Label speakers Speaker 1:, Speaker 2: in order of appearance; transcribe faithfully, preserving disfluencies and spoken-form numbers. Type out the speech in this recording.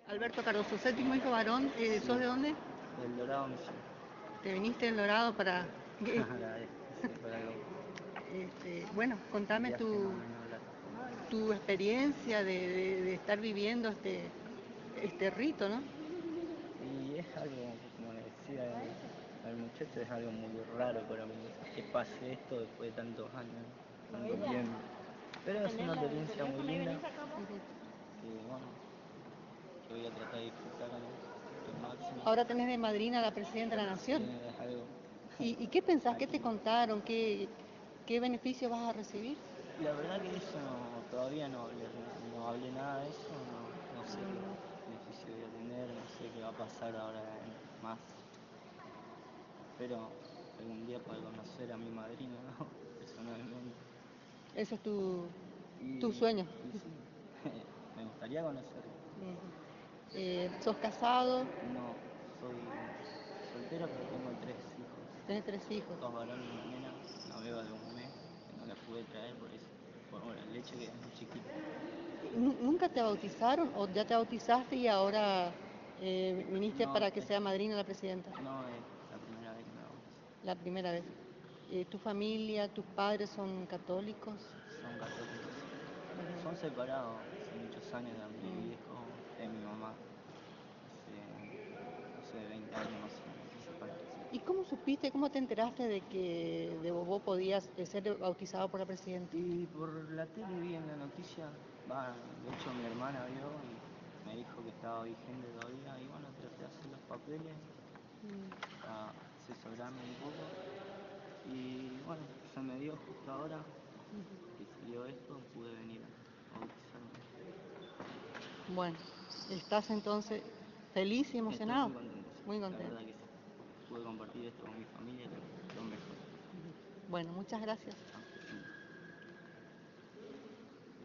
Speaker 1: Alberto Cardoso, séptimo hijo varón, eh,
Speaker 2: Sí,
Speaker 1: ¿sos de dónde?
Speaker 2: del Dorado Misiones.
Speaker 1: ¿Te viniste del Dorado para...?
Speaker 2: Agradezco, sí, por algo.
Speaker 1: Este, bueno,
Speaker 2: Un
Speaker 1: contame
Speaker 2: viaje
Speaker 1: tu,
Speaker 2: más o menos largo.
Speaker 1: tu experiencia de, de- de estar viviendo este, este rito, ¿no?
Speaker 2: Y es algo, como le decía al, al muchacho, es algo muy raro para mí que pase esto después de tantos años, tanto tiempo. Pero es una experiencia muy linda que, bueno, que voy a tratar de disfrutar al, al máximo.
Speaker 1: Ahora tenés de madrina a la presidenta de la
Speaker 2: Sí,
Speaker 1: Nación.
Speaker 2: es algo.
Speaker 1: ¿Y, y qué pensás? ¿Qué te
Speaker 2: Aquí.
Speaker 1: contaron? ¿Qué, qué beneficio vas a recibir?
Speaker 2: La verdad que eso no, todavía no hablé, no, no hablé nada de eso, no, no sé qué beneficio voy a tener, no sé qué va a pasar ahora en más. Espero algún día poder conocer a mi madrina, ¿no? Personalmente.
Speaker 1: Eso es tu, tu
Speaker 2: Y,
Speaker 1: sueño.
Speaker 2: y sí, me gustaría conocerla.
Speaker 1: Eh, ¿Sos casado?
Speaker 2: No, soy soltero, pero tengo tres hijos.
Speaker 1: Tenés tres hijos.
Speaker 2: Dos varones y una nena, una beba de un mes, que no la pude traer por eso, por el hecho que es muy chiquita.
Speaker 1: ¿Nu- ¿Nunca te bautizaron o ya te bautizaste y ahora eh, viniste
Speaker 2: No,
Speaker 1: para que
Speaker 2: es,
Speaker 1: sea madrina de la presidenta?
Speaker 2: no es la primera vez que me bautizo.
Speaker 1: La primera vez. Eh, ¿Tu familia, tus padres son católicos?
Speaker 2: Son católicos, sí. Son separados hace muchos años de mi viejo, de mi mamá. Hace, no sé, veinte años más o menos se separaron.
Speaker 1: ¿Y cómo supiste, cómo te enteraste de que de vos podías eh, ser bautizado por la presidenta?
Speaker 2: Y por la tele vi en la noticia, va, de hecho mi hermana vio y me dijo que estaba vigente todavía y bueno, traté de hacer los papeles para asesorarme un poco y bueno, se me dio justo ahora que salió esto, pude venir a bautizarme.
Speaker 1: Bueno, estás entonces feliz y
Speaker 2: Estoy
Speaker 1: emocionado.
Speaker 2: muy contento, sí,
Speaker 1: Muy
Speaker 2: la
Speaker 1: contento.
Speaker 2: verdad que sí. Pude compartir esto con mi familia, que es lo mejor.
Speaker 1: Bueno, muchas gracias.
Speaker 2: Chao.